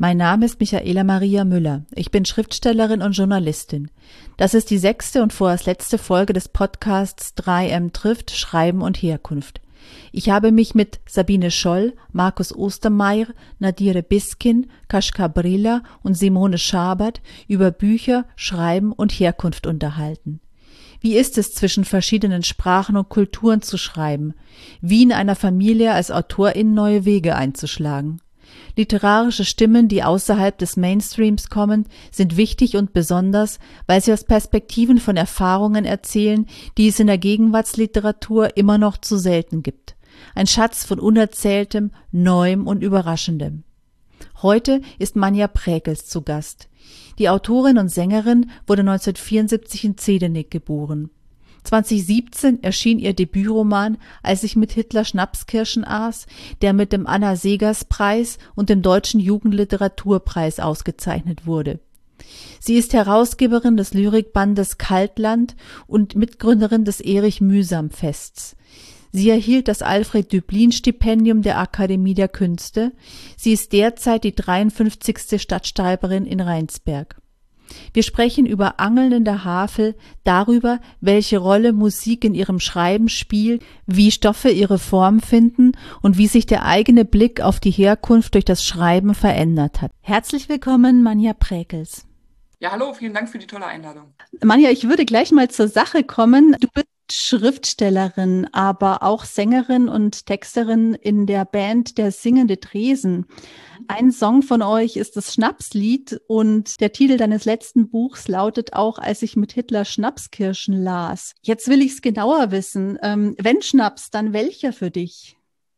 Mein Name ist Michaela Maria Müller. Ich bin Schriftstellerin und Journalistin. Das ist die 6. und vorerst letzte Folge des Podcasts 3M trifft Schreiben und Herkunft. Ich habe mich mit Sabine Scholl, Markus Ostermeier, Nadire Biskin, Kaschka Brilla und Simone Schabert über Bücher, Schreiben und Herkunft unterhalten. Wie ist es, zwischen verschiedenen Sprachen und Kulturen zu schreiben? Wie in einer Familie als Autorin neue Wege einzuschlagen? Literarische Stimmen, die außerhalb des Mainstreams kommen, sind wichtig und besonders, weil sie aus Perspektiven von Erfahrungen erzählen, die es in der Gegenwartsliteratur immer noch zu selten gibt. Ein Schatz von Unerzähltem, Neuem und Überraschendem. Heute ist Manja Präkels zu Gast. Die Autorin und Sängerin wurde 1974 in Zdeněk geboren. 2017 erschien ihr Debütroman Als ich mit Hitler Schnapskirschen aß, der mit dem Anna-Seghers-Preis und dem Deutschen Jugendliteraturpreis ausgezeichnet wurde. Sie ist Herausgeberin des Lyrikbandes Kaltland und Mitgründerin des Erich-Mühsam-Fests. Sie erhielt das Alfred-Döblin-Stipendium der Akademie der Künste. Sie ist derzeit die 53. Stadtschreiberin in Rheinsberg. Wir sprechen über Angeln in der Havel, darüber, welche Rolle Musik in ihrem Schreiben spielt, wie Stoffe ihre Form finden und wie sich der eigene Blick auf die Herkunft durch das Schreiben verändert hat. Herzlich willkommen, Manja Präkels. Ja, hallo, vielen Dank für die tolle Einladung. Manja, ich würde gleich mal zur Sache kommen. Du bist Schriftstellerin, aber auch Sängerin und Texterin in der Band Der Singende Tresen. Ein Song von euch ist das Schnapslied und der Titel deines letzten Buchs lautet auch Als ich mit Hitler Schnapskirschen las. Jetzt will ich es genauer wissen. Wenn Schnaps, dann welcher für dich?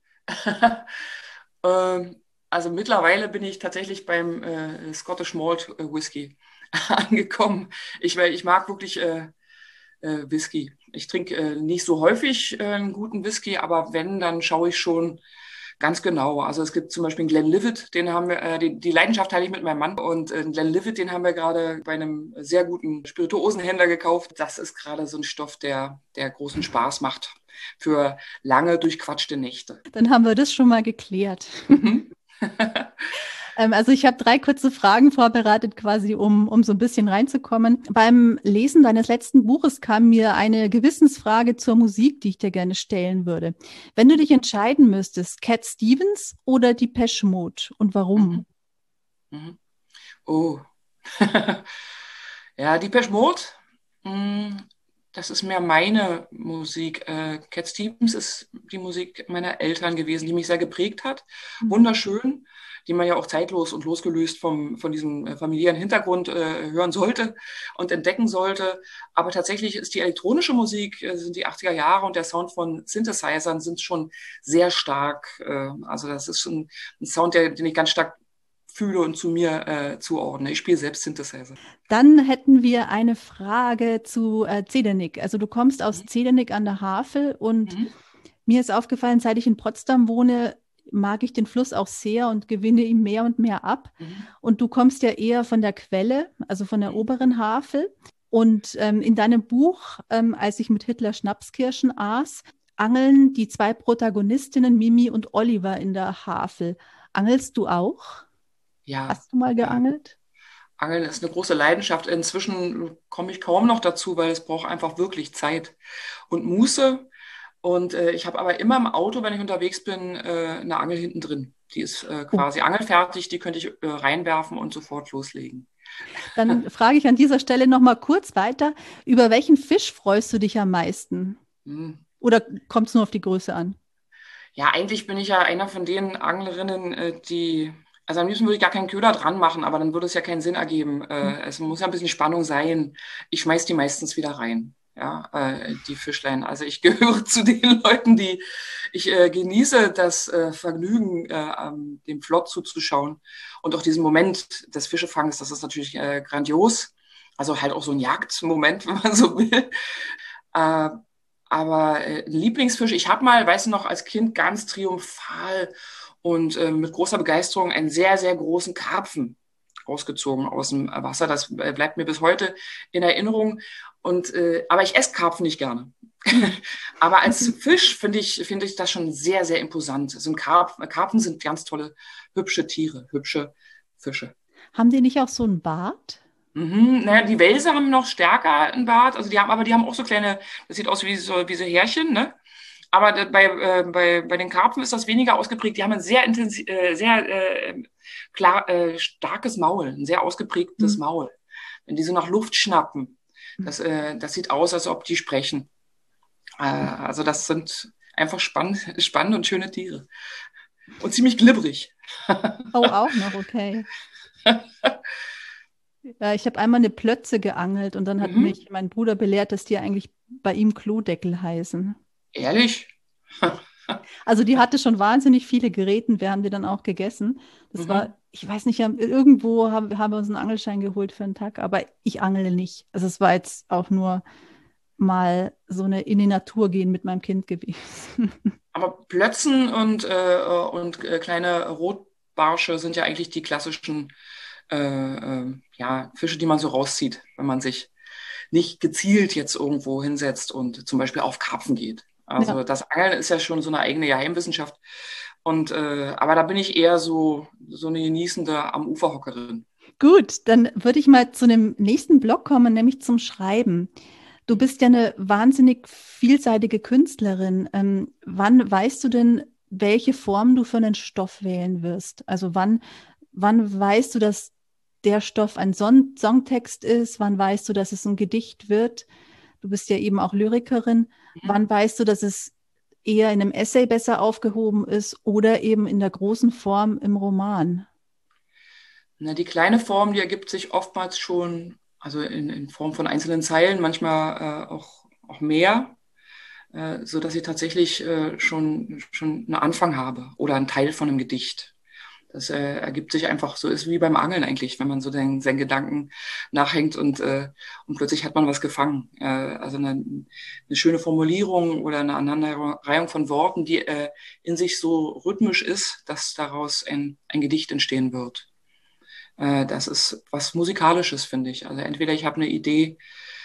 Also mittlerweile bin ich tatsächlich beim Scottish Malt Whisky angekommen. Ich mag wirklich Whisky. Ich trinke nicht so häufig einen guten Whisky, aber wenn, dann schaue ich schon ganz genau. Also es gibt zum Beispiel einen Glenlivet, den haben wir, die Leidenschaft teile ich mit meinem Mann. Und einen Glenlivet, den haben wir gerade bei einem sehr guten Spirituosenhändler gekauft. Das ist gerade so ein Stoff, der großen Spaß macht für lange durchquatschte Nächte. Dann haben wir das schon mal geklärt. Also ich habe 3 kurze Fragen vorbereitet, quasi um so ein bisschen reinzukommen. Beim Lesen deines letzten Buches kam mir eine Gewissensfrage zur Musik, die ich dir gerne stellen würde. Wenn du dich entscheiden müsstest, Cat Stevens oder Depeche Mode und warum? Oh, ja, Depeche Mode, das ist mehr meine Musik. Cat Stevens ist die Musik meiner Eltern gewesen, die mich sehr geprägt hat. Wunderschön, die man ja auch zeitlos und losgelöst von diesem familiären Hintergrund hören sollte und entdecken sollte. Aber tatsächlich ist die elektronische Musik, sind die 80er Jahre und der Sound von Synthesizern sind schon sehr stark. Also das ist schon ein Sound, den ich ganz stark fühle und zu mir zuordne. Ich spiele selbst Synthesizer. Dann hätten wir eine Frage zu Zdeněk. Also du kommst aus Zdeněk an der Havel und mir ist aufgefallen, seit ich in Potsdam wohne, mag ich den Fluss auch sehr und gewinne ihm mehr und mehr ab. Und du kommst ja eher von der Quelle, also von der oberen Havel. Und in deinem Buch, als ich mit Hitler Schnapskirschen aß, angeln die 2 Protagonistinnen Mimi und Oliver in der Havel. Angelst du auch? Ja. Hast du mal geangelt? Angeln ist eine große Leidenschaft. Inzwischen komme ich kaum noch dazu, weil es braucht einfach wirklich Zeit und Muße. Und ich habe aber immer im Auto, wenn ich unterwegs bin, eine Angel hinten drin. Die ist quasi angelfertig, die könnte ich reinwerfen und sofort loslegen. Dann frage ich an dieser Stelle noch mal kurz weiter. Über welchen Fisch freust du dich am meisten? Oder kommt es nur auf die Größe an? Ja, eigentlich bin ich ja einer von den Anglerinnen, also am liebsten würde ich gar keinen Köder dran machen, aber dann würde es ja keinen Sinn ergeben. Es muss ja ein bisschen Spannung sein. Ich schmeiß die meistens wieder rein. Ja, die Fischlein. Also ich gehöre zu den Leuten, ich genieße das Vergnügen, dem Flot zuzuschauen und auch diesen Moment des Fischefangs, das ist natürlich grandios. Also halt auch so ein Jagdmoment, wenn man so will. Aber Lieblingsfisch, ich habe mal, weißt du noch, als Kind ganz triumphal und mit großer Begeisterung einen sehr, sehr großen Karpfen rausgezogen aus dem Wasser. Das bleibt mir bis heute in Erinnerung. Aber ich esse Karpfen nicht gerne. Aber als Fisch finde ich das schon sehr, sehr imposant. Karpfen sind ganz tolle, hübsche Tiere, hübsche Fische. Haben die nicht auch so einen Bart? Naja, die Welse haben noch stärker einen Bart, also die haben auch so kleine, das sieht aus wie so Härchen, ne? Aber bei den Karpfen ist das weniger ausgeprägt. Die haben ein sehr intensiv, starkes Maul, ein sehr ausgeprägtes Hm. Maul. Wenn die so nach Luft schnappen, das sieht aus, als ob die sprechen. Also das sind einfach spannende und schöne Tiere. Und ziemlich glibberig. Oh, auch noch, okay. Ja, ich habe einmal eine Plötze geangelt und dann hat Mhm. mich mein Bruder belehrt, dass die eigentlich bei ihm Klodeckel heißen. Ehrlich? Also die hatte schon wahnsinnig viele Geräten, wir haben die dann auch gegessen. Das war, Mhm. ich weiß nicht, irgendwo haben wir uns einen Angelschein geholt für einen Tag, aber ich angle nicht. Also es war jetzt auch nur mal so eine in die Natur gehen mit meinem Kind gewesen. Aber Plötzen und kleine Rotbarsche sind ja eigentlich die klassischen ja, Fische, die man so rauszieht, wenn man sich nicht gezielt jetzt irgendwo hinsetzt und zum Beispiel auf Karpfen geht. Ja, Also das Angeln ist ja schon so eine eigene Geheimwissenschaft. Aber da bin ich eher so eine Genießende am Uferhockerin. gut, dann würde ich mal zu dem nächsten Block kommen, nämlich zum Schreiben. Du bist ja eine wahnsinnig vielseitige Künstlerin. Wann weißt du denn, welche Form du für einen Stoff wählen wirst? Also wann weißt du, dass der Stoff ein Songtext ist? Wann weißt du, dass es ein Gedicht wird? Du bist ja eben auch Lyrikerin. Mhm. Wann weißt du, dass es eher in einem Essay besser aufgehoben ist oder eben in der großen Form im Roman? Na, die kleine Form, die ergibt sich oftmals schon, also in Form von einzelnen Zeilen, manchmal auch mehr, so dass ich tatsächlich schon einen Anfang habe oder einen Teil von einem Gedicht. Das ergibt sich einfach so, ist wie beim Angeln eigentlich, wenn man so seinen Gedanken nachhängt und plötzlich hat man was gefangen. Also eine schöne Formulierung oder eine Aneinanderreihung von Worten, die in sich so rhythmisch ist, dass daraus ein Gedicht entstehen wird. Das ist was Musikalisches, finde ich. Also entweder ich habe eine Idee,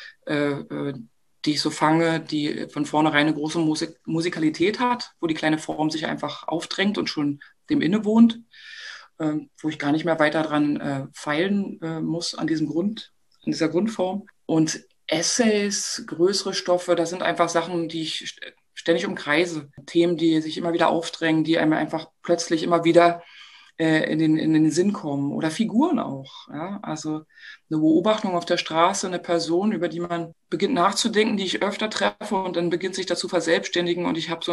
die ich so fange, die von vornherein eine große Musikalität hat, wo die kleine Form sich einfach aufdrängt und schon dem innewohnt, wo ich gar nicht mehr weiter dran feilen muss an dieser Grundform. Und Essays, größere Stoffe, das sind einfach Sachen, die ich ständig umkreise. Themen, die sich immer wieder aufdrängen, die einem einfach plötzlich immer wieder in den Sinn kommen. Oder Figuren auch. Ja? Also eine Beobachtung auf der Straße, eine Person, über die man beginnt nachzudenken, die ich öfter treffe und dann beginnt sich dazu verselbstständigen und ich habe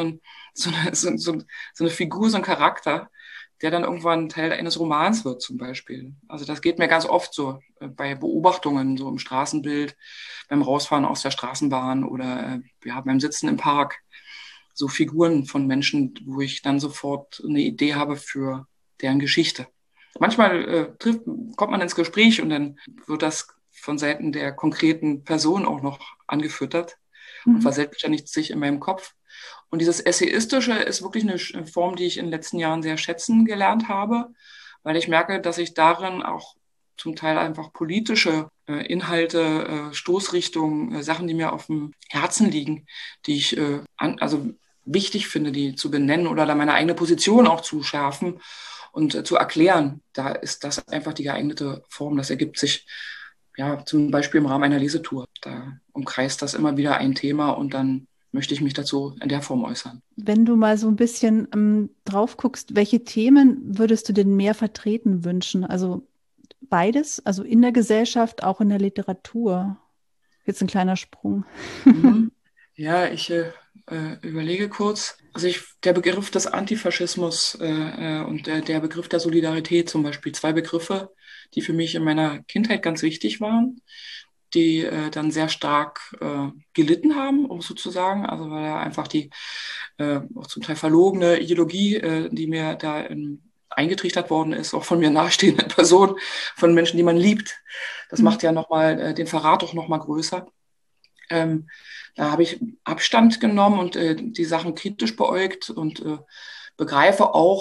so eine Figur, so einen Charakter, der dann irgendwann Teil eines Romans wird zum Beispiel. Also das geht mir ganz oft so bei Beobachtungen, so im Straßenbild, beim Rausfahren aus der Straßenbahn oder ja, beim Sitzen im Park. So Figuren von Menschen, wo ich dann sofort eine Idee habe für deren Geschichte. Manchmal kommt man ins Gespräch und dann wird das von Seiten der konkreten Person auch noch angefüttert und Mhm. verselbstständigt sich in meinem Kopf. Und dieses Essayistische ist wirklich eine Form, die ich in den letzten Jahren sehr schätzen gelernt habe, weil ich merke, dass ich darin auch zum Teil einfach politische Inhalte, Stoßrichtungen, Sachen, die mir auf dem Herzen liegen, die ich also wichtig finde, die zu benennen oder da meine eigene Position auch zu schärfen und zu erklären. Da ist das einfach die geeignete Form. Das ergibt sich ja zum Beispiel im Rahmen einer Lesetour. Da umkreist das immer wieder ein Thema und dann möchte ich mich dazu in der Form äußern. Wenn du mal so ein bisschen drauf guckst, welche Themen würdest du denn mehr vertreten wünschen? Also beides, also in der Gesellschaft, auch in der Literatur. Jetzt ein kleiner Sprung. Mhm. Ja, ich überlege kurz. Also der Begriff des Antifaschismus und der Begriff der Solidarität zum Beispiel, zwei Begriffe, die für mich in meiner Kindheit ganz wichtig waren, die dann sehr stark gelitten haben, um es so zu sagen. Also weil da einfach die auch zum Teil verlogene Ideologie, die mir da eingetrichtert worden ist, auch von mir nahestehenden Personen, von Menschen, die man liebt. Das Mhm. macht ja nochmal den Verrat auch nochmal größer. Ähm, Da habe ich Abstand genommen und die Sachen kritisch beäugt und begreife auch,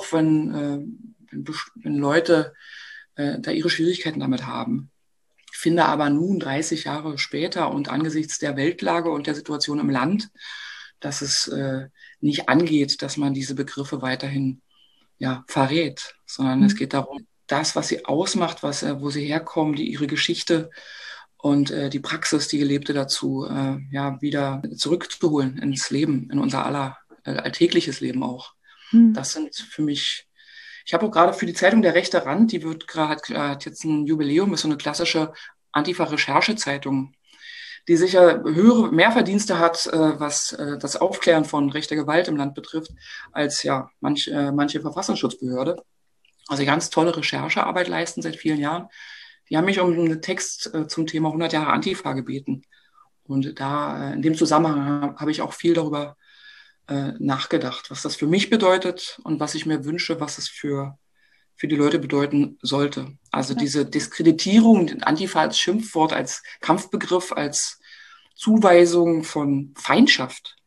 wenn Leute da ihre Schwierigkeiten damit haben. Ich finde aber nun, 30 Jahre später und angesichts der Weltlage und der Situation im Land, dass es nicht angeht, dass man diese Begriffe weiterhin ja, verrät, sondern es Mhm. geht darum, das, was sie ausmacht, wo sie herkommen, ihre Geschichte und die Praxis, die gelebte dazu, wieder zurückzuholen ins Leben, in unser aller alltägliches Leben auch. Das sind für mich, ich habe auch gerade für die Zeitung Der rechte Rand, die hat jetzt ein Jubiläum, ist so eine klassische Antifa-Recherche-Zeitung, die sicher mehr Verdienste hat, was das Aufklären von rechter Gewalt im Land betrifft, als manche Verfassungsschutzbehörde. Also ganz tolle Recherchearbeit leisten seit vielen Jahren. Die haben mich um einen Text zum Thema 100 Jahre Antifa gebeten. Und da in dem Zusammenhang habe ich auch viel darüber nachgedacht, was das für mich bedeutet und was ich mir wünsche, was es für die Leute bedeuten sollte. Also diese Diskreditierung, Antifa als Schimpfwort, als Kampfbegriff, als Zuweisung von Feindschaft,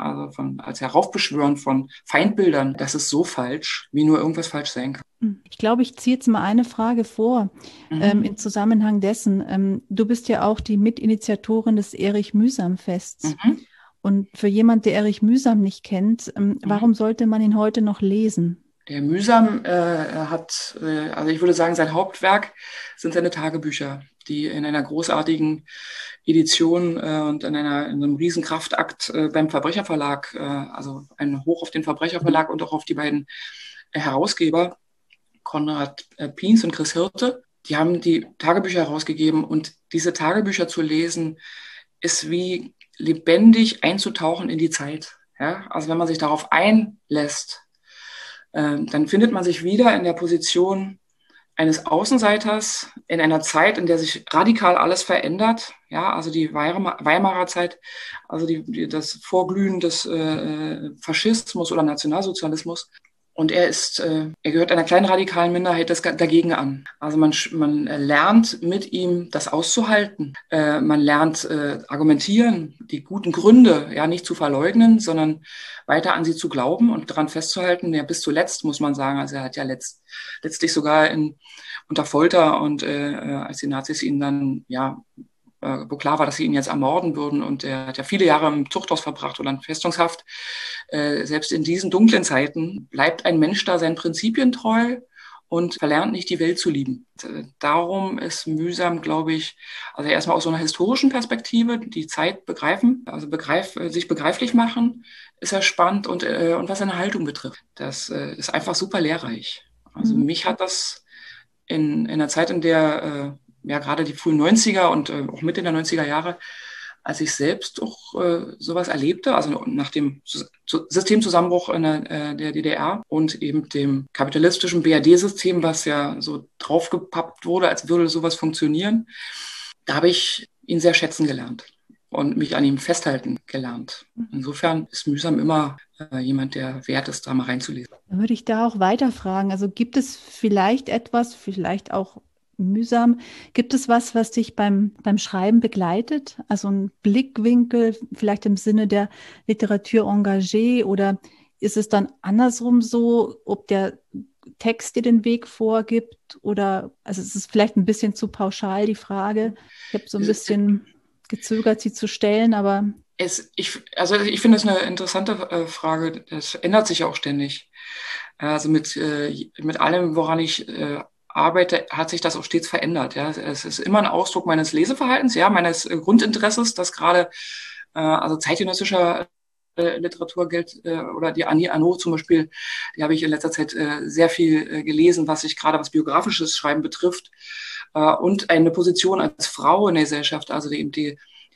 als Heraufbeschwören von Feindbildern, das ist so falsch, wie nur irgendwas falsch sein kann. Ich glaube, ich ziehe jetzt mal eine Frage vor, im Zusammenhang dessen. Du bist ja auch die Mitinitiatorin des Erich-Mühsam-Fests. Und für jemand, der Erich Mühsam nicht kennt, warum sollte man ihn heute noch lesen? Der Mühsam hat, ich würde sagen, sein Hauptwerk sind seine Tagebücher, die in einer großartigen Edition und in einem riesen Kraftakt beim Verbrecherverlag, also ein Hoch auf den Verbrecherverlag und auch auf die beiden Herausgeber, Konrad Piens und Chris Hirte, die haben die Tagebücher herausgegeben, und diese Tagebücher zu lesen, ist wie lebendig einzutauchen in die Zeit. Ja? Also wenn man sich darauf einlässt, dann findet man sich wieder in der Position eines Außenseiters in einer Zeit, in der sich radikal alles verändert. Ja, also die Weimarer Zeit, also das Vorglühen des Faschismus oder Nationalsozialismus. Und er gehört einer kleinen radikalen Minderheit dagegen an. Also man lernt mit ihm das auszuhalten. Man lernt argumentieren, die guten Gründe nicht zu verleugnen, sondern weiter an sie zu glauben und daran festzuhalten. Ja, bis zuletzt muss man sagen. Also er hat ja letztlich sogar unter Folter und als die Nazis ihn dann wo klar war, dass sie ihn jetzt ermorden würden, und er hat ja viele Jahre im Zuchthaus verbracht oder in Festungshaft. Selbst in diesen dunklen Zeiten bleibt ein Mensch da seinen Prinzipien treu und verlernt nicht, die Welt zu lieben. Darum ist Mühsam, glaube ich, also erstmal aus so einer historischen Perspektive die Zeit begreifen, also sich begreiflich machen, ist er spannend, und was seine Haltung betrifft. Das ist einfach super lehrreich. Also mich hat das in einer Zeit, in der gerade die frühen 90er und auch Mitte der 90er Jahre, als ich selbst auch sowas erlebte, also nach dem Systemzusammenbruch in der DDR und eben dem kapitalistischen BRD-System, was ja so draufgepappt wurde, als würde sowas funktionieren, da habe ich ihn sehr schätzen gelernt und mich an ihm festhalten gelernt. Insofern ist Mühsam immer jemand, der wert ist, da mal reinzulesen. Dann würde ich da auch weiterfragen. Also gibt es vielleicht etwas, vielleicht auch Mühsam, gibt es was dich beim Schreiben begleitet? Also ein Blickwinkel, vielleicht im Sinne der Literatur engagée, oder ist es dann andersrum so, ob der Text dir den Weg vorgibt, oder, also es ist vielleicht ein bisschen zu pauschal die Frage. Ich habe so ein bisschen gezögert, sie zu stellen, aber... Ich finde es eine interessante Frage. Das ändert sich ja auch ständig. Also mit allem, woran ich arbeite, hat sich das auch stets verändert. Ja, es ist immer ein Ausdruck meines Leseverhaltens, meines Grundinteresses, das gerade zeitgenössischer Literatur gilt, oder die Annie Arnaud zum Beispiel, die habe ich in letzter Zeit sehr viel gelesen, was biografisches Schreiben betrifft, und eine Position als Frau in der Gesellschaft, also die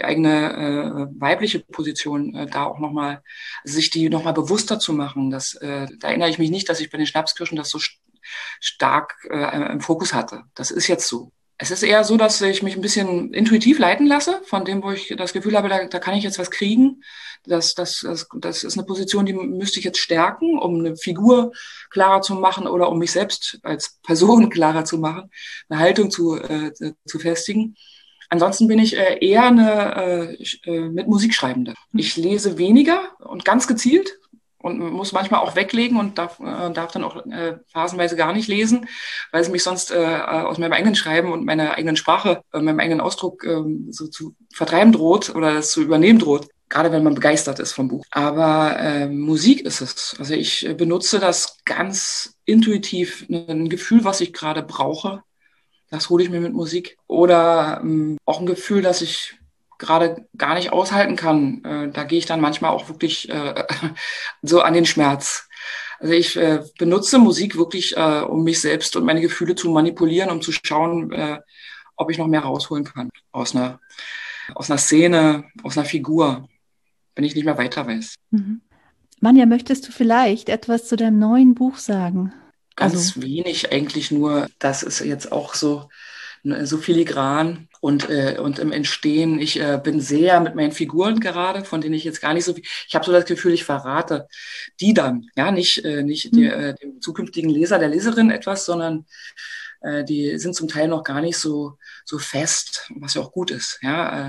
eigene weibliche Position da auch nochmal, sich die nochmal bewusster zu machen. Da erinnere ich mich nicht, dass ich bei den Schnapskirschen das so stark im Fokus hatte. Das ist jetzt so. Es ist eher so, dass ich mich ein bisschen intuitiv leiten lasse, von dem, wo ich das Gefühl habe, da kann ich jetzt was kriegen. Das ist eine Position, die müsste ich jetzt stärken, um eine Figur klarer zu machen oder um mich selbst als Person klarer zu machen, eine Haltung zu festigen. Ansonsten bin ich eher eine mit Musikschreibende. Ich lese weniger und ganz gezielt und muss manchmal auch weglegen und darf dann auch phasenweise gar nicht lesen, weil es mich sonst aus meinem eigenen Schreiben und meiner eigenen Sprache, meinem eigenen Ausdruck so zu vertreiben droht oder das zu übernehmen droht. gerade wenn man begeistert ist vom Buch. Aber Musik ist es. Also ich benutze das ganz intuitiv, ein Gefühl, was ich gerade brauche. Das hole ich mir mit Musik. Oder auch ein Gefühl, das ich gerade gar nicht aushalten kann. Da gehe ich dann manchmal auch wirklich so an den Schmerz. Also ich benutze Musik wirklich, um mich selbst und meine Gefühle zu manipulieren, um zu schauen, ob ich noch mehr rausholen kann aus einer Szene, aus einer Figur, wenn ich nicht mehr weiter weiß. Mhm. Manja, möchtest du vielleicht etwas zu deinem neuen Buch sagen? Also, Ganz wenig eigentlich nur, das ist jetzt auch so filigran und im Entstehen. Ich bin sehr mit meinen Figuren gerade, von denen ich jetzt gar nicht so viel, ich habe so das Gefühl, ich verrate die dann, ja, nicht dem zukünftigen Leser, der Leserin etwas, sondern die sind zum Teil noch gar nicht so fest, was ja auch gut ist, ja.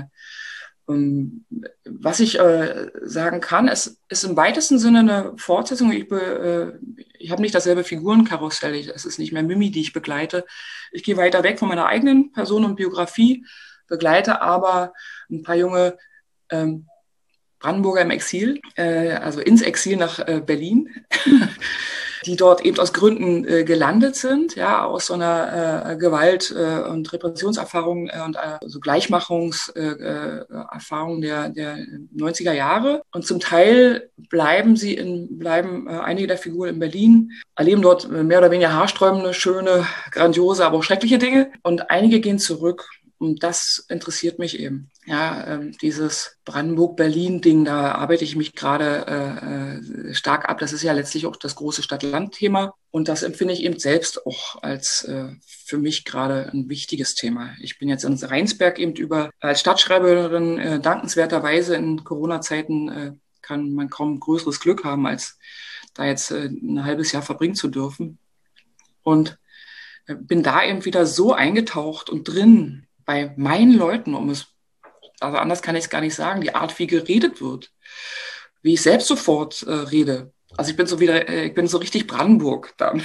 Was ich sagen kann, es ist im weitesten Sinne eine Fortsetzung. Ich habe nicht dasselbe Figurenkarussell. Es ist nicht mehr Mimi, die ich begleite. Ich gehe weiter weg von meiner eigenen Person und Biografie, begleite aber ein paar junge Brandenburger im Exil, also ins Exil nach Berlin, die dort eben aus Gründen gelandet sind, ja, aus so einer Gewalt- und Repressionserfahrung und so Gleichmachungserfahrung der 90er Jahre. Und zum Teil bleiben einige der Figuren in Berlin, erleben dort mehr oder weniger haarsträubende, schöne, grandiose, aber auch schreckliche Dinge. Und einige gehen zurück. Und das interessiert mich eben. Ja, dieses Brandenburg-Berlin-Ding, da arbeite ich mich gerade stark ab. Das ist ja letztlich auch das große Stadt-Land-Thema. Und das empfinde ich eben selbst auch als für mich gerade ein wichtiges Thema. Ich bin jetzt in Rheinsberg eben als Stadtschreiberin dankenswerterweise in Corona-Zeiten kann man kaum größeres Glück haben, als da jetzt ein halbes Jahr verbringen zu dürfen. Und bin da eben wieder so eingetaucht und drin bei meinen Leuten, also anders kann ich es gar nicht sagen, die Art, wie geredet wird, wie ich selbst sofort rede. Also ich bin so richtig Brandenburg dann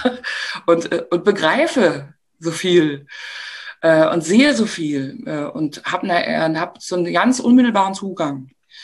und begreife so viel und sehe so viel und hab so einen ganz unmittelbaren Zugang.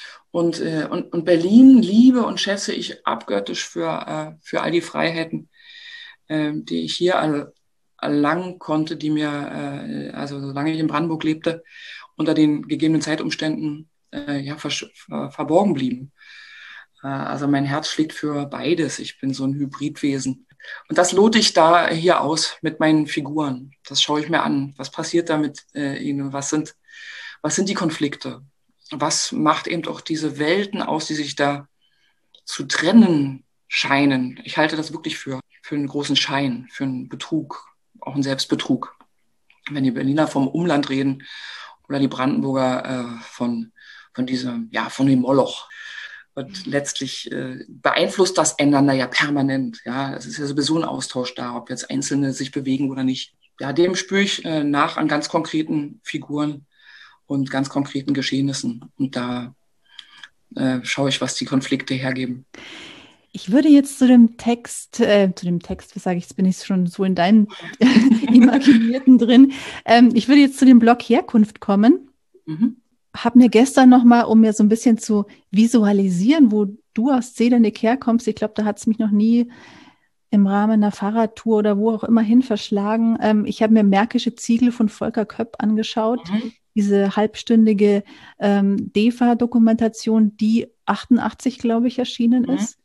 Und Berlin liebe und schätze ich abgöttisch für all die Freiheiten, die ich hier erlangen konnte, die mir, also solange ich in Brandenburg lebte, unter den gegebenen Zeitumständen verborgen blieben. Also mein Herz schlägt für beides. Ich bin so ein Hybridwesen. Und das lote ich da hier aus mit meinen Figuren. Das schaue ich mir an. Was passiert da mit ihnen? Was sind die Konflikte? Was macht eben auch diese Welten aus, die sich da zu trennen scheinen? Ich halte das wirklich für einen großen Schein, für einen Betrug, auch einen Selbstbetrug. Wenn die Berliner vom Umland reden oder die Brandenburger von dem Moloch. Und letztlich beeinflusst das einander ja permanent. Ja, es ist ja sowieso ein Austausch da, ob jetzt Einzelne sich bewegen oder nicht. Ja, dem spüre ich nach an ganz konkreten Figuren und ganz konkreten Geschehnissen. Und da schaue ich, was die Konflikte hergeben. ich würde jetzt zu dem Text, wie sage ich, jetzt bin ich schon so in deinen Imaginierten drin. Ich würde jetzt zu dem Blog Herkunft kommen. Mhm. Habe mir gestern nochmal, um mir so ein bisschen zu visualisieren, wo du aus Zedernick herkommst, ich glaube, da hat es mich noch nie im Rahmen einer Fahrradtour oder wo auch immer hin verschlagen. Ich habe mir Märkische Ziegel von Volker Köpp angeschaut, diese halbstündige DEFA-Dokumentation, die 88, glaube ich, erschienen ist.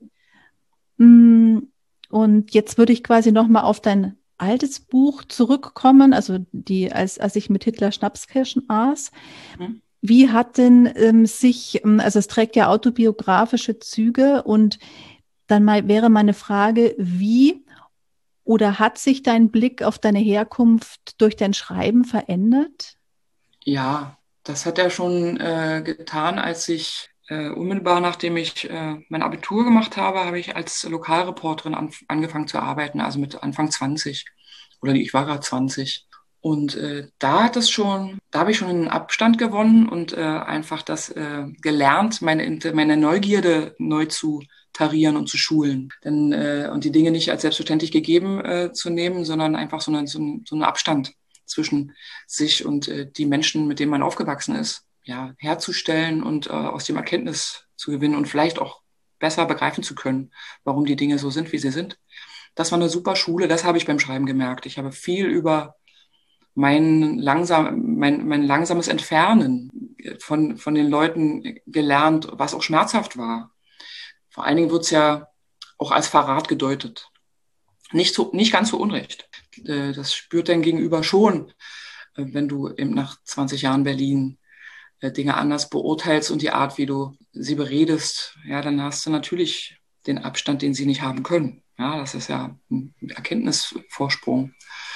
Und jetzt würde ich quasi nochmal auf dein altes Buch zurückkommen, also als ich mit Hitler Schnapskirschen aß. Wie hat denn also es trägt ja autobiografische Züge und dann wäre meine Frage, wie oder hat sich dein Blick auf deine Herkunft durch dein Schreiben verändert? Ja, das hat er schon getan, als ich unmittelbar nachdem ich mein Abitur gemacht habe ich als Lokalreporterin angefangen zu arbeiten, also mit Anfang 20 oder ich war gerade 20. Und da habe ich schon einen Abstand gewonnen und einfach das gelernt, meine Neugierde neu zu tarieren und zu schulen. Und die Dinge nicht als selbstverständlich gegeben zu nehmen, sondern einfach so einen Abstand zwischen sich und die Menschen, mit denen man aufgewachsen ist, ja, herzustellen und aus dem Erkenntnis zu gewinnen und vielleicht auch besser begreifen zu können, warum die Dinge so sind, wie sie sind. Das war eine super Schule, das habe ich beim Schreiben gemerkt. Ich habe viel über mein langsames Entfernen von den Leuten gelernt, was auch schmerzhaft war. Vor allen Dingen wird es ja auch als Verrat gedeutet. Nicht ganz so unrecht. Das spürt dein Gegenüber schon, wenn du eben nach 20 Jahren Berlin Dinge anders beurteilst und die Art, wie du sie beredest, ja, dann hast du natürlich den Abstand, den sie nicht haben können. Ja, das ist ja ein Erkenntnisvorsprung,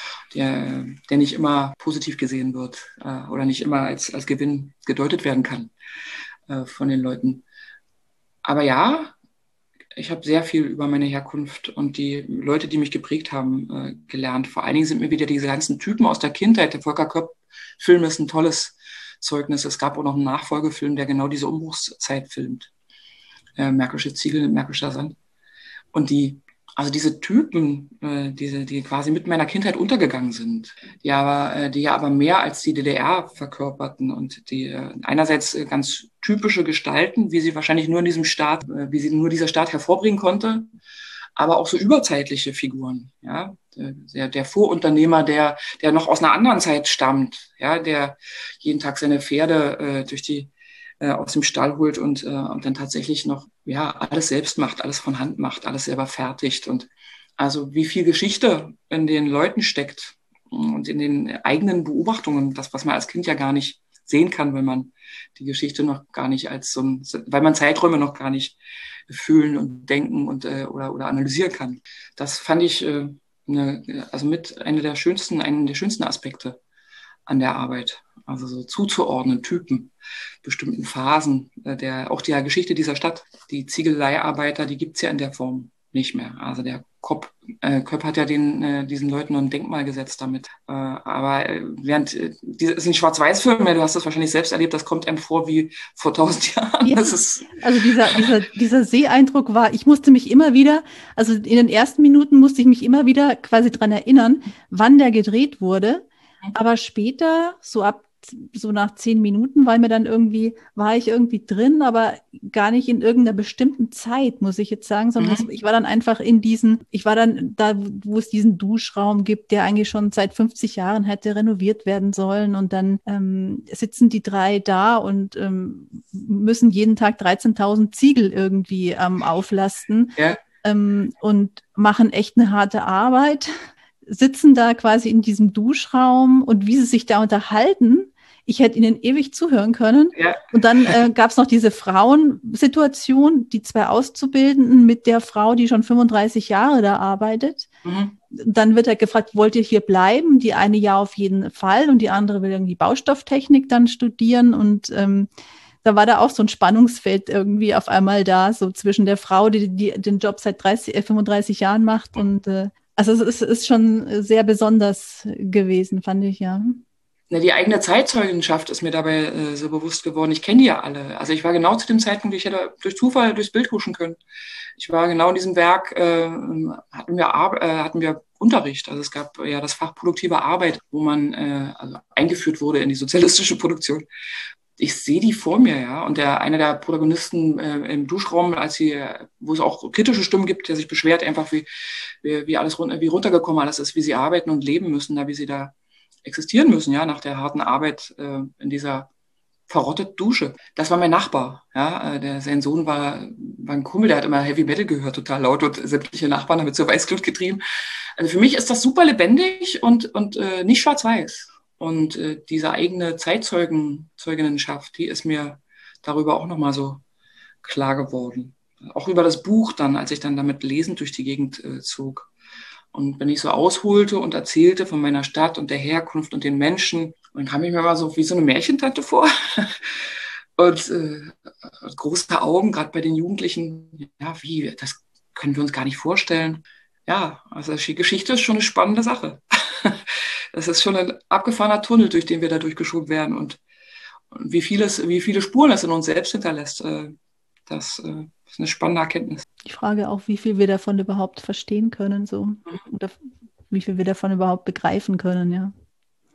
der nicht immer positiv gesehen wird oder nicht immer als Gewinn gedeutet werden kann von den Leuten. Aber ja, ich habe sehr viel über meine Herkunft und die Leute, die mich geprägt haben, gelernt. Vor allen Dingen sind mir wieder diese ganzen Typen aus der Kindheit. Der Volker Köpp-Film ist ein tolles Zeugnis. Es gab auch noch einen Nachfolgefilm, der genau diese Umbruchszeit filmt. Märkische Ziegel, Märkischer Sand. Und diese Typen, die quasi mit meiner Kindheit untergegangen sind, die ja aber mehr als die DDR verkörperten und die einerseits ganz typische Gestalten, wie sie wahrscheinlich nur in diesem Staat, wie sie nur dieser Staat hervorbringen konnte, aber auch so überzeitliche Figuren, ja. Der Vorunternehmer, der noch aus einer anderen Zeit stammt, ja, der jeden Tag seine Pferde aus dem Stall holt und dann tatsächlich noch ja alles selbst macht, alles von Hand macht, alles selber fertigt. Und also wie viel Geschichte in den Leuten steckt und in den eigenen Beobachtungen, das, was man als Kind ja gar nicht sehen kann, wenn man die Geschichte noch gar nicht weil man Zeiträume noch gar nicht fühlen und denken und oder analysieren kann. Das fand ich mit einen der schönsten Aspekte an der Arbeit. Also so zuzuordnen, Typen, bestimmten Phasen auch der Geschichte dieser Stadt. Die Ziegeleiarbeiter, die gibt's ja in der Form nicht mehr. Also der Köpp hat ja diesen Leuten noch ein Denkmal gesetzt damit. Aber während es ist ein Schwarz-Weiß-Film, du hast das wahrscheinlich selbst erlebt, das kommt einem vor wie vor 1000 Jahren. Ja, also dieser Seeeindruck war, ich musste mich immer wieder, also in den ersten Minuten musste ich mich immer wieder quasi dran erinnern, wann der gedreht wurde. Aber später, so nach 10 Minuten, war ich irgendwie drin, aber gar nicht in irgendeiner bestimmten Zeit, muss ich jetzt sagen, sondern ich war dann einfach ich war dann da, wo es diesen Duschraum gibt, der eigentlich schon seit 50 Jahren hätte renoviert werden sollen, und dann sitzen die drei da und müssen jeden Tag 13.000 Ziegel irgendwie auflasten, Ja. Und machen echt eine harte Arbeit, sitzen da quasi in diesem Duschraum, und wie sie sich da unterhalten, ich hätte ihnen ewig zuhören können. Ja. Und dann gab es noch diese Frauensituation, die zwei Auszubildenden mit der Frau, die schon 35 Jahre da arbeitet. Dann wird er gefragt, wollt ihr hier bleiben? Die eine ja auf jeden Fall, und die andere will irgendwie Baustofftechnik dann studieren. Und da war da auch so ein Spannungsfeld irgendwie auf einmal da, so zwischen der Frau, die den Job seit 35 Jahren macht, und also es ist schon sehr besonders gewesen, fand ich, ja. Die eigene Zeitzeugenschaft ist mir dabei so bewusst geworden. Ich kenne die ja alle. Also ich war genau zu dem Zeitpunkt, ich hätte durch Zufall durchs Bild huschen können. Ich war genau in diesem Werk, hatten wir Unterricht. Also es gab ja das Fach produktive Arbeit, wo man also eingeführt wurde in die sozialistische Produktion. Ich sehe die vor mir, ja. Und einer der Protagonisten im Duschraum, wo es auch kritische Stimmen gibt, der sich beschwert, einfach wie runtergekommen alles ist, wie sie arbeiten und leben müssen, wie sie da existieren müssen, ja, nach der harten Arbeit in dieser verrotteten Dusche. Das war mein Nachbar, ja. Sein Sohn war ein Kumpel, der hat immer Heavy Metal gehört, total laut, und sämtliche Nachbarn damit zur Weißglut getrieben. Also für mich ist das super lebendig und nicht schwarz-weiß. Und diese eigene Zeitzeuginnenschaft, die ist mir darüber auch nochmal so klar geworden. Auch über das Buch dann, als ich dann damit lesend durch die Gegend zog. Und wenn ich so ausholte und erzählte von meiner Stadt und der Herkunft und den Menschen, dann kam ich mir mal so wie so eine Märchentante vor. Und große Augen, gerade bei den Jugendlichen. Ja, das können wir uns gar nicht vorstellen. Ja, also die Geschichte ist schon eine spannende Sache. Das ist schon ein abgefahrener Tunnel, durch den wir da durchgeschoben werden. Und wie viele Spuren es in uns selbst hinterlässt, das ist eine spannende Erkenntnis. Ich frage auch, wie viel wir davon überhaupt verstehen können, so. Oder wie viel wir davon überhaupt begreifen können, ja.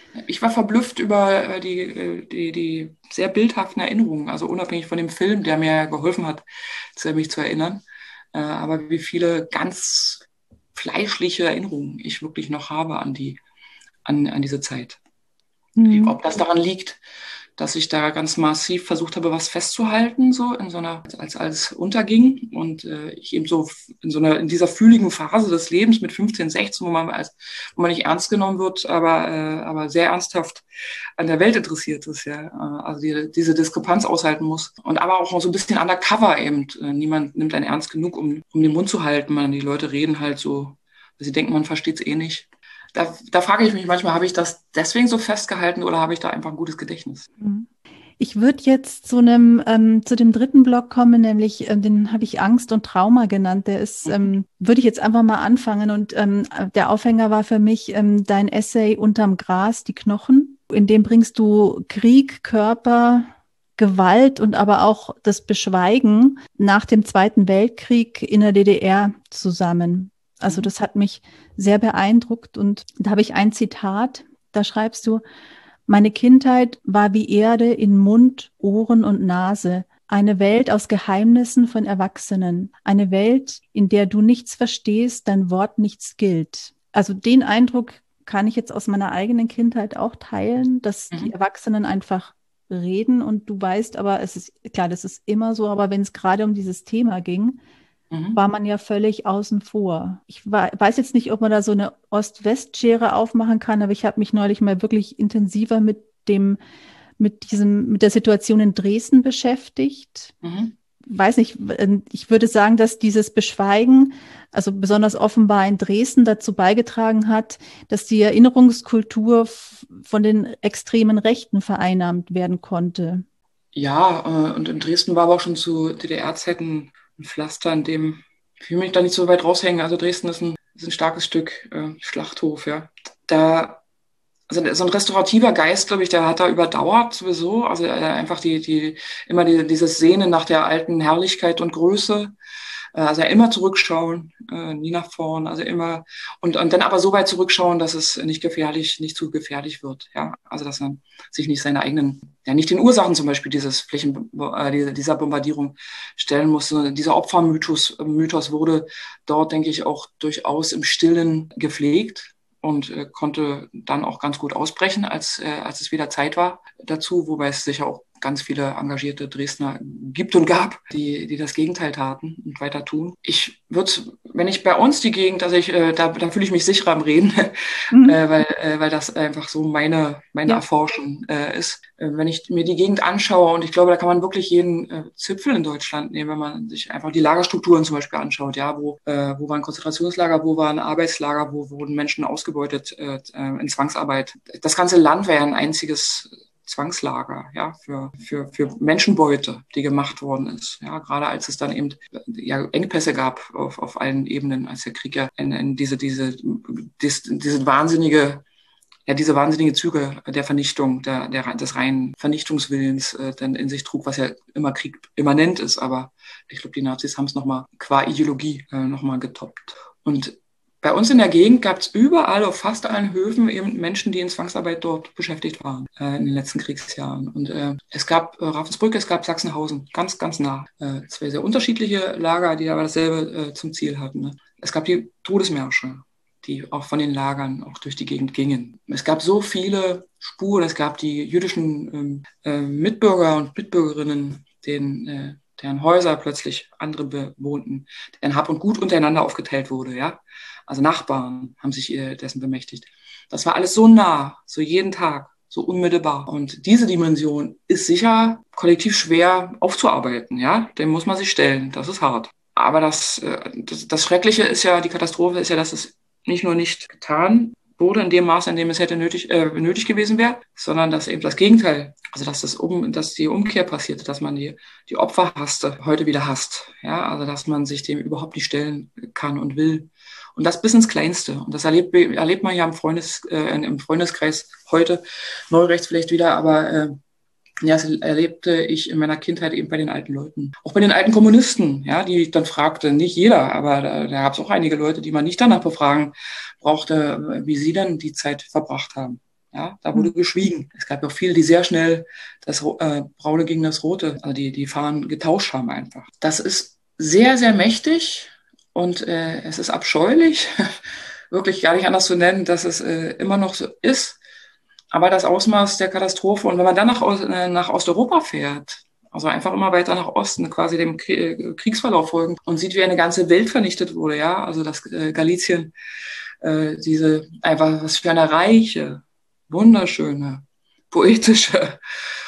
Ich war verblüfft über die sehr bildhaften Erinnerungen, also unabhängig von dem Film, der mir geholfen hat, mich zu erinnern. Aber wie viele ganz fleischliche Erinnerungen ich wirklich noch habe an diese Zeit. Mhm. Ob das daran liegt, dass ich da ganz massiv versucht habe, was festzuhalten, so in so einer, als alles unterging und ich eben so in dieser fühligen Phase des Lebens mit 15, 16, wo man nicht ernst genommen wird, aber sehr ernsthaft an der Welt interessiert ist, ja, also diese Diskrepanz aushalten muss und aber auch so ein bisschen undercover eben. Niemand nimmt einen ernst genug, um den Mund zu halten. Die Leute reden halt so, sie denken, man versteht es eh nicht. Da frage ich mich manchmal, habe ich das deswegen so festgehalten oder habe ich da einfach ein gutes Gedächtnis? Mhm. Ich würde jetzt zu dem dritten Block kommen, nämlich den habe ich Angst und Trauma genannt. Der ist, würde ich jetzt einfach mal anfangen. Und der Aufhänger war für mich dein Essay Unterm Gras, die Knochen. In dem bringst du Krieg, Körper, Gewalt und aber auch das Beschweigen nach dem Zweiten Weltkrieg in der DDR zusammen. Also das hat mich sehr beeindruckt. Und da habe ich ein Zitat, da schreibst du: Meine Kindheit war wie Erde in Mund, Ohren und Nase. Eine Welt aus Geheimnissen von Erwachsenen. Eine Welt, in der du nichts verstehst, dein Wort nichts gilt. Also den Eindruck kann ich jetzt aus meiner eigenen Kindheit auch teilen, dass die Erwachsenen einfach reden und du weißt, aber es ist klar, das ist immer so, aber wenn es gerade um dieses Thema ging, war man ja völlig außen vor. Ich weiß jetzt nicht, ob man da so eine Ost-West-Schere aufmachen kann, aber ich habe mich neulich mal wirklich intensiver mit der Situation in Dresden beschäftigt. Mhm. Weiß nicht, ich würde sagen, dass dieses Beschweigen, also besonders offenbar in Dresden, dazu beigetragen hat, dass die Erinnerungskultur von den extremen Rechten vereinnahmt werden konnte. Ja, und in Dresden war aber auch schon zu DDR-Zeiten ein Pflaster, in dem ich will mich da nicht so weit raushängen. Also Dresden ist ein starkes Stück Schlachthof, ja. Also so ein restaurativer Geist, glaube ich, der hat da überdauert sowieso. Also einfach dieses Sehnen nach der alten Herrlichkeit und Größe. Also immer zurückschauen, nie nach vorn, also immer und dann aber so weit zurückschauen, dass es nicht zu gefährlich wird. Ja, also dass man sich nicht seine eigenen, ja nicht den Ursachen zum Beispiel dieser Bombardierung stellen muss. Dieser Mythos wurde dort, denke ich, auch durchaus im Stillen gepflegt und konnte dann auch ganz gut ausbrechen, als es wieder Zeit war dazu, wobei es sicher auch ganz viele engagierte Dresdner gibt und gab, die das Gegenteil taten und weiter tun. Wenn ich bei uns die Gegend, also da fühle ich mich sicherer am Reden, weil das einfach so meine Erforschung ist. Wenn ich mir die Gegend anschaue, und ich glaube, da kann man wirklich jeden Zipfel in Deutschland nehmen, wenn man sich einfach die Lagerstrukturen zum Beispiel anschaut, ja, wo waren Konzentrationslager, wo waren Arbeitslager, wo wurden Menschen ausgebeutet in Zwangsarbeit. Das ganze Land wäre ein einziges Zwangslager, ja, für Menschenbeute, die gemacht worden ist. Ja, gerade als es dann eben Engpässe gab auf allen Ebenen, als der Krieg ja diese wahnsinnige Züge der Vernichtung, des reinen Vernichtungswillens dann in sich trug, was ja immer Krieg immanent ist. Aber ich glaube, die Nazis haben es nochmal qua Ideologie nochmal getoppt. Und bei uns in der Gegend gab es überall, auf fast allen Höfen, eben Menschen, die in Zwangsarbeit dort beschäftigt waren in den letzten Kriegsjahren. Und es gab Ravensbrück, es gab Sachsenhausen, ganz, ganz nah. Zwei sehr unterschiedliche Lager, die aber dasselbe zum Ziel hatten. Ne? Es gab die Todesmärsche, die auch von den Lagern auch durch die Gegend gingen. Es gab so viele Spuren, es gab die jüdischen Mitbürger und Mitbürgerinnen, deren Häuser plötzlich andere bewohnten, deren Hab und Gut untereinander aufgeteilt wurde, ja. Also Nachbarn haben sich dessen bemächtigt. Das war alles so nah, so jeden Tag, so unmittelbar. Und diese Dimension ist sicher kollektiv schwer aufzuarbeiten, ja. Dem muss man sich stellen. Das ist hart. Aber das Schreckliche ist ja, die Katastrophe ist ja, dass es nicht nur nicht getan wurde in dem Maße, in dem es hätte nötig gewesen wäre, sondern dass eben das Gegenteil, also dass die Umkehr passierte, dass man die Opfer hasste, heute wieder hasst. Ja, also dass man sich dem überhaupt nicht stellen kann und will. Und das bis ins Kleinste. Und das erlebt man ja im Freundeskreis heute, neurechts vielleicht wieder, aber das erlebte ich in meiner Kindheit eben bei den alten Leuten. Auch bei den alten Kommunisten, ja, die ich dann fragte, nicht jeder, aber da gab es auch einige Leute, die man nicht danach befragen brauchte, wie sie dann die Zeit verbracht haben. Ja, da wurde geschwiegen. Es gab ja auch viele, die sehr schnell das Braune gegen das Rote, also die Fahnen getauscht haben einfach. Das ist sehr, sehr mächtig und es ist abscheulich, wirklich gar nicht anders zu nennen, dass es immer noch so ist. Aber das Ausmaß der Katastrophe und wenn man dann nach Osteuropa fährt, also einfach immer weiter nach Osten, quasi dem Kriegsverlauf folgen und sieht, wie eine ganze Welt vernichtet wurde, ja, also das Galizien, einfach was für eine reiche, wunderschöne, poetische,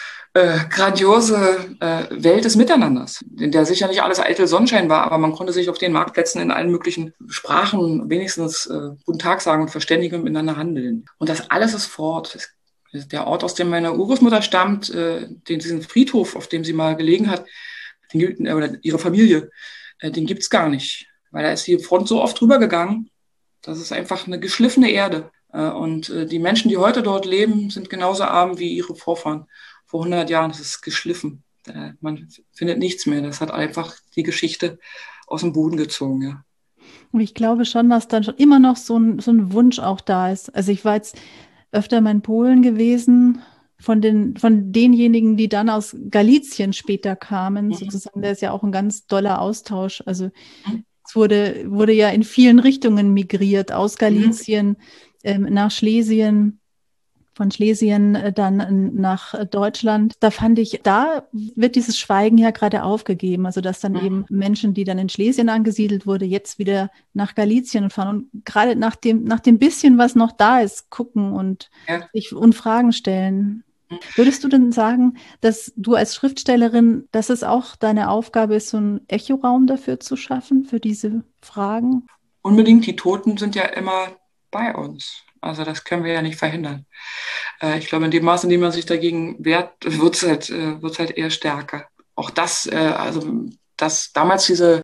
grandiose Welt des Miteinanders, in der sicher nicht alles eitel Sonnenschein war, aber man konnte sich auf den Marktplätzen in allen möglichen Sprachen wenigstens Guten Tag sagen und verständigen und miteinander handeln. Und das alles ist fort. Der Ort, aus dem meine Urgroßmutter stammt, diesen Friedhof, auf dem sie mal gelegen hat, oder ihre Familie, den gibt's gar nicht. Weil da ist die Front so oft drüber gegangen, das ist einfach eine geschliffene Erde. Und die Menschen, die heute dort leben, sind genauso arm wie ihre Vorfahren vor 100 Jahren. Das ist geschliffen. Man findet nichts mehr. Das hat einfach die Geschichte aus dem Boden gezogen. Ja. Und ich glaube schon, dass dann schon immer noch so ein Wunsch auch da ist. Also ich war jetzt öfter mal in Polen gewesen, von denjenigen, die dann aus Galizien später kamen, sozusagen. Da ist ja auch ein ganz doller Austausch. Also es wurde ja in vielen Richtungen migriert, aus Galizien nach Schlesien, von Schlesien dann nach Deutschland. Da fand ich, da wird dieses Schweigen ja gerade aufgegeben. Also dass dann eben Menschen, die dann in Schlesien angesiedelt wurde, jetzt wieder nach Galizien fahren und gerade nach dem bisschen, was noch da ist, gucken und sich und Fragen stellen. Würdest du denn sagen, dass du als Schriftstellerin, dass es auch deine Aufgabe ist, so einen Echoraum dafür zu schaffen, für diese Fragen? Unbedingt, die Toten sind ja immer bei uns. Also das können wir ja nicht verhindern. Ich glaube, in dem Maße, in dem man sich dagegen wehrt, wird's halt eher stärker. Auch das, dass damals diese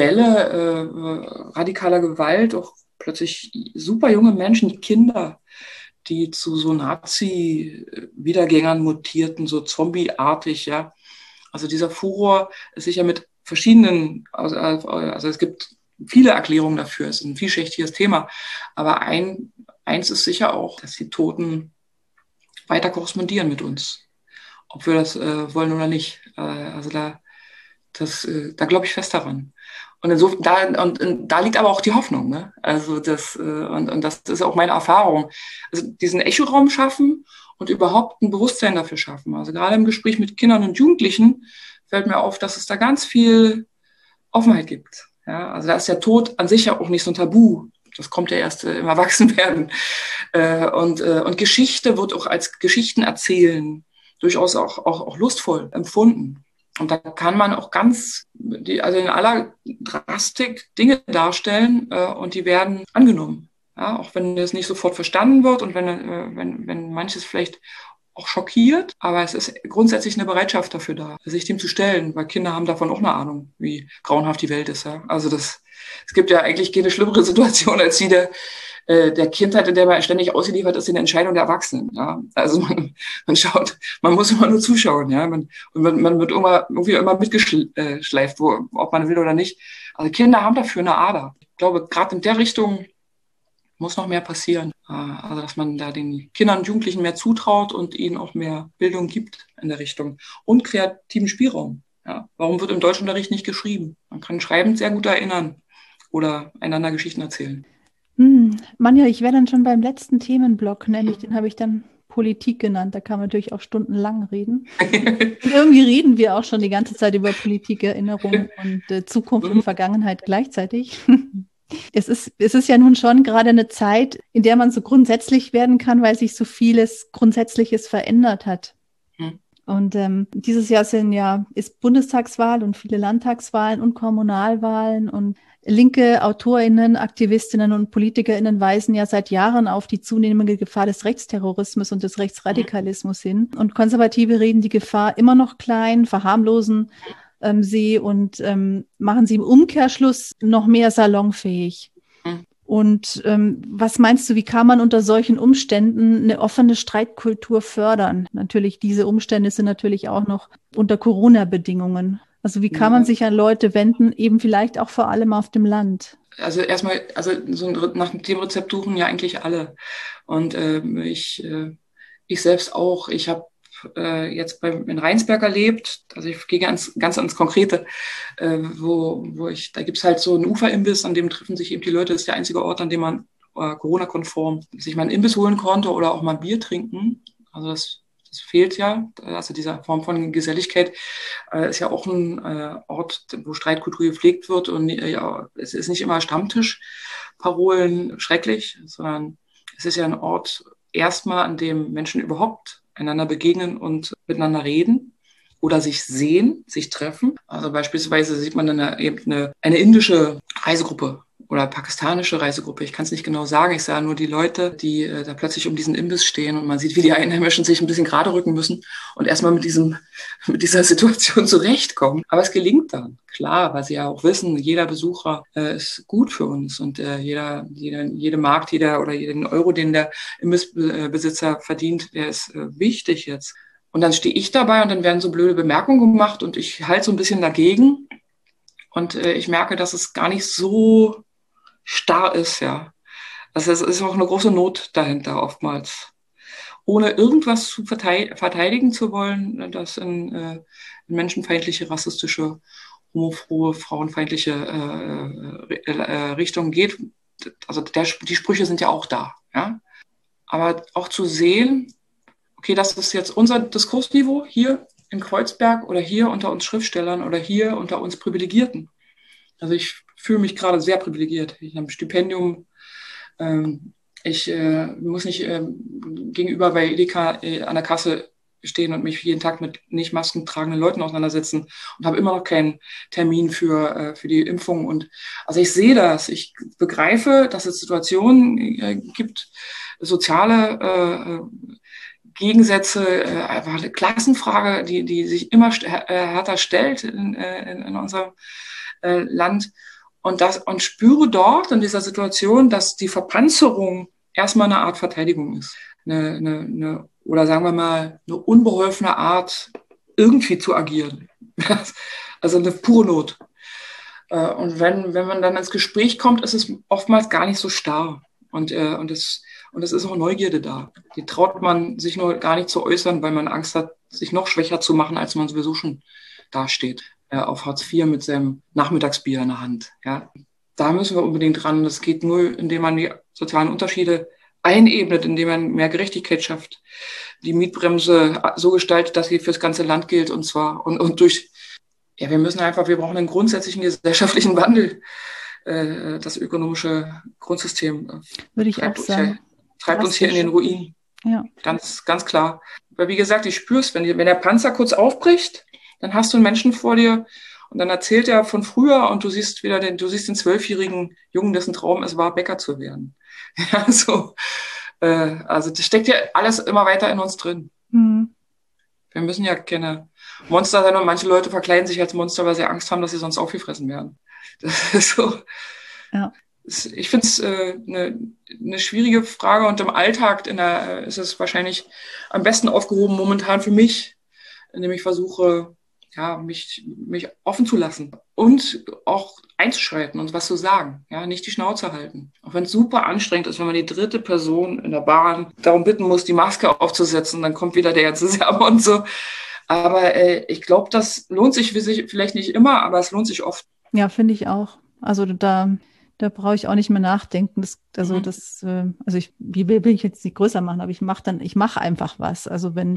Welle radikaler Gewalt, auch plötzlich super junge Menschen, Kinder, die zu so Nazi-Wiedergängern mutierten, so zombieartig, ja. Also dieser Furor ist sicher mit verschiedenen, also es gibt viele Erklärungen dafür, es ist ein vielschichtiges Thema, aber eins ist sicher auch, dass die Toten weiter korrespondieren mit uns, ob wir das wollen oder nicht. Also da glaube ich fest daran. Und insofern, da liegt aber auch die Hoffnung, ne? Also und das ist auch meine Erfahrung. Also diesen Echoraum schaffen und überhaupt ein Bewusstsein dafür schaffen. Also gerade im Gespräch mit Kindern und Jugendlichen fällt mir auf, dass es da ganz viel Offenheit gibt. Ja, also da ist der Tod an sich ja auch nicht so ein Tabu. Das kommt ja erst im Erwachsenwerden. Und Geschichte wird auch als Geschichten erzählen durchaus auch lustvoll empfunden. Und da kann man auch in aller Drastik Dinge darstellen und die werden angenommen. Ja, auch wenn das nicht sofort verstanden wird und wenn manches vielleicht auch schockiert, aber es ist grundsätzlich eine Bereitschaft dafür da, sich dem zu stellen, weil Kinder haben davon auch eine Ahnung, wie grauenhaft die Welt ist. Ja? Also es gibt ja eigentlich keine schlimmere Situation als die der Kindheit, in der man ständig ausgeliefert ist in der Entscheidung der Erwachsenen. Ja? Also man schaut, man muss immer nur zuschauen, ja, man wird irgendwie immer mitgeschleift, ob man will oder nicht. Also Kinder haben dafür eine Ader. Ich glaube, gerade in der Richtung muss noch mehr passieren. Also, dass man da den Kindern und Jugendlichen mehr zutraut und ihnen auch mehr Bildung gibt in der Richtung. Und kreativen Spielraum. Ja. Warum wird im Deutschunterricht nicht geschrieben? Man kann schreibend sehr gut erinnern oder einander Geschichten erzählen. Manja, ich wäre dann schon beim letzten Themenblock, nämlich den habe ich dann Politik genannt. Da kann man natürlich auch stundenlang reden. Und irgendwie reden wir auch schon die ganze Zeit über Politik, Erinnerung und Zukunft und Vergangenheit gleichzeitig. Es ist ja nun schon gerade eine Zeit, in der man so grundsätzlich werden kann, weil sich so vieles Grundsätzliches verändert hat. Und dieses Jahr ist Bundestagswahl und viele Landtagswahlen und Kommunalwahlen und linke AutorInnen, AktivistInnen und PolitikerInnen weisen ja seit Jahren auf die zunehmende Gefahr des Rechtsterrorismus und des Rechtsradikalismus hin. Und Konservative reden die Gefahr immer noch klein, verharmlosen sie und machen sie im Umkehrschluss noch mehr salonfähig. Und was meinst du, wie kann man unter solchen Umständen eine offene Streitkultur fördern? Natürlich, diese Umstände sind natürlich auch noch unter Corona-Bedingungen. Also wie kann man sich an Leute wenden, eben vielleicht auch vor allem auf dem Land? Also erstmal, nach dem Rezept suchen ja eigentlich alle. Und ich Ich selbst auch. Ich habe jetzt in Rheinsberg erlebt, also ich gehe ganz ans Konkrete, da gibt es halt so einen Uferimbiss, an dem treffen sich eben die Leute. Das ist der einzige Ort, an dem man Corona-konform sich mal einen Imbiss holen konnte oder auch mal ein Bier trinken. Also das fehlt ja. Also diese Form von Geselligkeit ist ja auch ein Ort, wo Streitkultur gepflegt wird. Und ja, es ist nicht immer Stammtischparolen schrecklich, sondern es ist ja ein Ort erstmal, an dem Menschen überhaupt einander begegnen und miteinander reden oder sich sehen, sich treffen. Also beispielsweise sieht man dann eine indische Reisegruppe oder pakistanische Reisegruppe. Ich kann es nicht genau sagen. Ich sah nur die Leute, die da plötzlich um diesen Imbiss stehen und man sieht, wie die Einheimischen sich ein bisschen gerade rücken müssen und erstmal mit dieser Situation zurechtkommen. Aber es gelingt dann, klar, weil sie ja auch wissen, jeder Besucher ist gut für uns und jede Mark, oder jeden Euro, den der Imbissbesitzer verdient, der ist wichtig jetzt. Und dann stehe ich dabei und dann werden so blöde Bemerkungen gemacht und ich halte so ein bisschen dagegen. Und ich merke, dass es gar nicht so starr ist, ja. Also es ist auch eine große Not dahinter oftmals. Ohne irgendwas zu verteidigen zu wollen, das in menschenfeindliche, rassistische, homophobe, frauenfeindliche Richtung geht. Also die Sprüche sind ja auch da, ja. Aber auch zu sehen, okay, das ist jetzt unser Diskursniveau hier in Kreuzberg oder hier unter uns Schriftstellern oder hier unter uns Privilegierten. Also ich fühle mich gerade sehr privilegiert. Ich habe ein Stipendium. Ich muss nicht gegenüber bei Edeka an der Kasse stehen und mich jeden Tag mit nicht Masken tragenden Leuten auseinandersetzen und habe immer noch keinen Termin für die Impfung. Und also ich sehe das. Ich begreife, dass es Situationen gibt, soziale Gegensätze, einfach eine Klassenfrage, die sich immer härter stellt in unserem Land. Und spüre dort in dieser Situation, dass die Verpanzerung erstmal eine Art Verteidigung ist. Oder sagen wir mal, eine unbeholfene Art, irgendwie zu agieren. Also eine pure Not. Und wenn man dann ins Gespräch kommt, ist es oftmals gar nicht so starr. Und es ist auch Neugierde da. Die traut man sich nur gar nicht zu äußern, weil man Angst hat, sich noch schwächer zu machen, als man sowieso schon dasteht. Auf Hartz IV mit seinem Nachmittagsbier in der Hand. Ja. Da müssen wir unbedingt ran. Das geht nur, indem man die sozialen Unterschiede einebnet, indem man mehr Gerechtigkeit schafft, die Mietbremse so gestaltet, dass sie fürs ganze Land gilt und wir brauchen einen grundsätzlichen gesellschaftlichen Wandel. Das ökonomische Grundsystem würde ich auch sagen, treibt uns hier in den Ruin. Ja. Ganz, ganz klar. Weil wie gesagt, ich spüre es, wenn der Panzer kurz aufbricht, dann hast du einen Menschen vor dir und dann erzählt er von früher und du siehst den 12-jährigen Jungen, dessen Traum es war, Bäcker zu werden. Ja, so. Also das steckt ja alles immer weiter in uns drin. Mhm. Wir müssen ja keine Monster sein und manche Leute verkleiden sich als Monster, weil sie Angst haben, dass sie sonst aufgefressen werden. Das ist so. Ja. Ich finde es eine schwierige Frage und im Alltag ist es wahrscheinlich am besten aufgehoben momentan für mich, indem ich versuche, ja, mich offen zu lassen und auch einzuschreiten und was zu sagen, ja, nicht die Schnauze halten. Auch wenn es super anstrengend ist, wenn man die dritte Person in der Bahn darum bitten muss, die Maske aufzusetzen, dann kommt wieder der ganze Sermon und so. Aber ich glaube, das lohnt sich vielleicht nicht immer, aber es lohnt sich oft. Ja, finde ich auch. Also da brauche ich auch nicht mehr nachdenken. will ich jetzt nicht größer machen, aber ich mache einfach was. Also wenn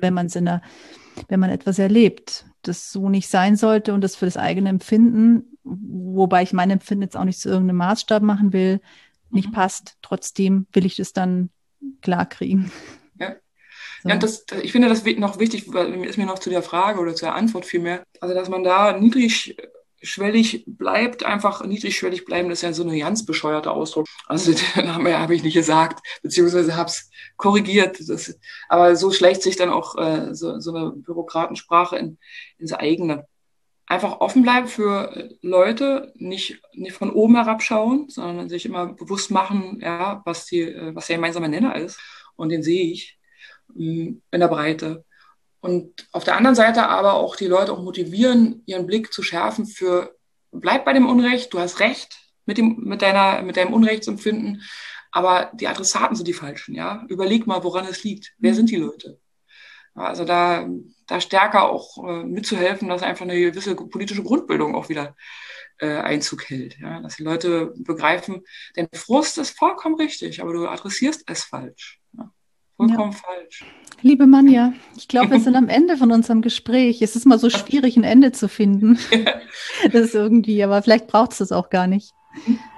man etwas erlebt, das so nicht sein sollte und das für das eigene Empfinden, wobei ich mein Empfinden jetzt auch nicht zu irgendeinem Maßstab machen will, nicht passt. Trotzdem will ich das dann klar kriegen. Ja. So. Ja, ich finde das noch wichtig, weil ist mir noch zu der Frage oder zur Antwort vielmehr, also dass man da niedrigschwellig bleibt, einfach niedrigschwellig bleiben, das ist ja so ein ganz bescheuerter Ausdruck. Also den habe ich nicht gesagt, beziehungsweise habe es korrigiert. Aber so schleicht sich dann auch so eine Bürokratensprache ins eigene. Einfach offen bleiben für Leute, nicht von oben herabschauen, sondern sich immer bewusst machen, ja, was der gemeinsame Nenner ist. Und den sehe ich in der Breite. Und auf der anderen Seite aber auch die Leute auch motivieren, ihren Blick zu schärfen bleib bei dem Unrecht, du hast recht mit deinem Unrechtsempfinden, aber die Adressaten sind die falschen, ja. Überleg mal, woran es liegt. Wer sind die Leute? Also da stärker auch mitzuhelfen, dass einfach eine gewisse politische Grundbildung auch wieder Einzug hält. Ja? Dass die Leute begreifen, denn Frust ist vollkommen richtig, aber du adressierst es falsch. Ja? Vollkommen falsch. Liebe Manja, ich glaube, wir sind am Ende von unserem Gespräch. Es ist mal so schwierig, ein Ende zu finden. Das ist irgendwie, aber vielleicht braucht es das auch gar nicht.